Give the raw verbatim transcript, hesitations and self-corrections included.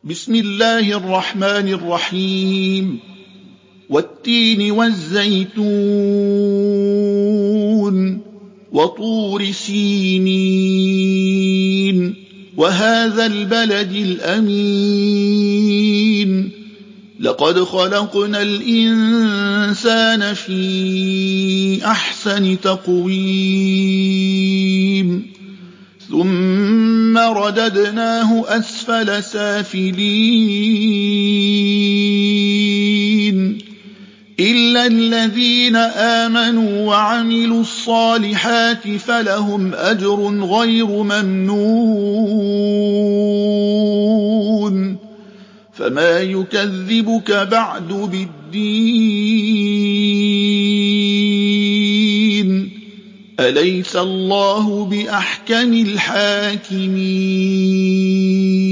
بسم الله الرحمن الرحيم والتين والزيتون وطور سينين وهذا البلد الأمين لقد خلقنا الإنسان في أحسن تقويم ثم رددناه أسفل سافلين إلا الذين آمنوا وعملوا الصالحات فلهم أجر غير ممنون فما يكذبك بعد بالدين أليس الله بأحكم الحاكمين